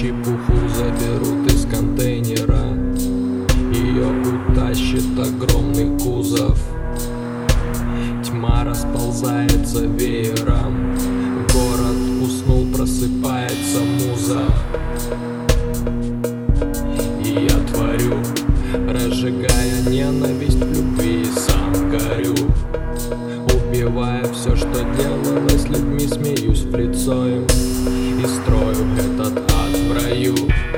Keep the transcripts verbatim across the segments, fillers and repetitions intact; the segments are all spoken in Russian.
чепуху заберут из контейнера. Ее утащит огромный кузов. Тьма расползается веером. Город уснул, просыпается муза. И я творю, разжигая ненависть в любви, сам горю. Убивая все, что делалось людьми, смеюсь в лицо им и строю этот ад в раю.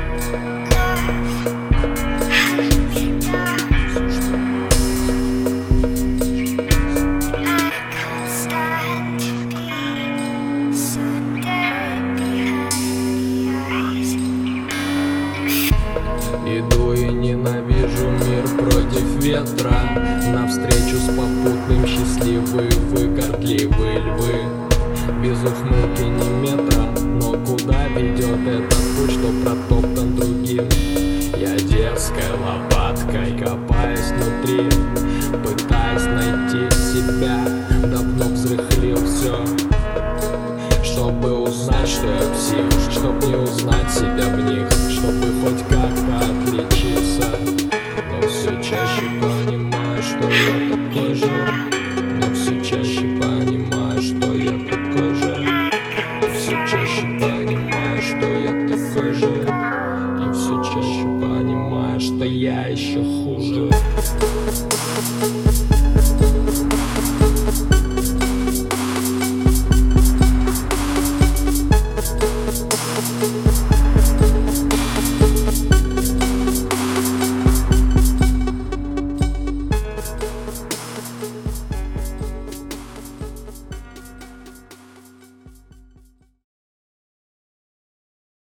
Иду и ненавижу мир против ветра, навстречу с попутным счастливы вы, гордливые львы. Без ухмылки ни метра, но куда ведет этот путь, что протоптан другим? Я дерзкой лопаткой копаюсь внутри, пытаясь найти себя. Давно взрыхлил все, чтобы узнать, что я псих, чтоб не узнать себя в них, чтобы хоть как-то отличиться. Но все чаще понимаю, что я такой же. Но все чаще понимаю, что я такой же. Все чаще понимаю, что я такой же. И все чаще понимаю, что я еще хуже.